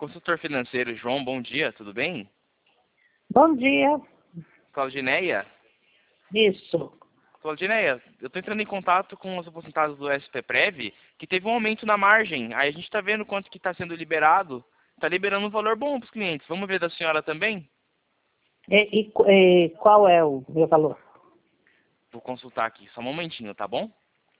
Consultor financeiro João, bom dia, tudo bem? Bom dia. Claudineia? Isso. Claudineia, eu estou entrando em contato com os aposentados do SP-Prev, que teve um aumento na margem. Aí a gente está vendo quanto que está sendo liberado. Está liberando um valor bom para os clientes. Vamos ver da senhora também? E qual é o meu valor? Vou consultar aqui, só um momentinho, tá bom?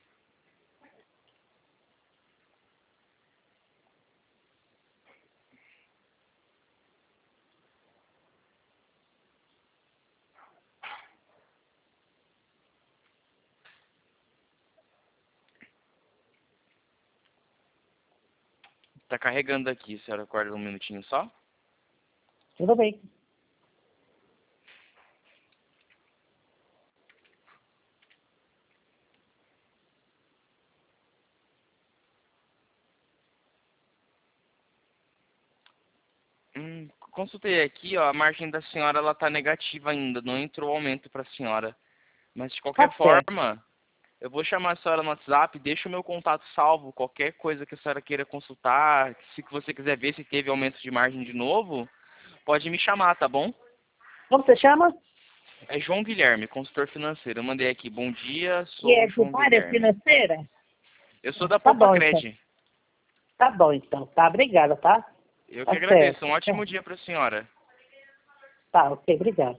Está carregando aqui, a senhora aguarda um minutinho só. Tudo bem. Consultei aqui, ó, a margem da senhora ela tá negativa ainda, não entrou aumento para a senhora. Mas de qualquer Tá certo. forma, eu vou chamar a senhora no WhatsApp, deixo o meu contato salvo, qualquer coisa que a senhora queira consultar, se você quiser ver se teve aumento de margem de novo, pode me chamar, tá bom? Como você chama? É João Guilherme, consultor financeiro. Eu mandei aqui, bom dia, E sou é o João de área Guilherme. financeira? Eu sou da Tá bom, então. Popacred. Tá bom, então. Tá, obrigada, tá? Eu que Tá agradeço. Um certo. ótimo dia para a senhora. Tá, ok, obrigada.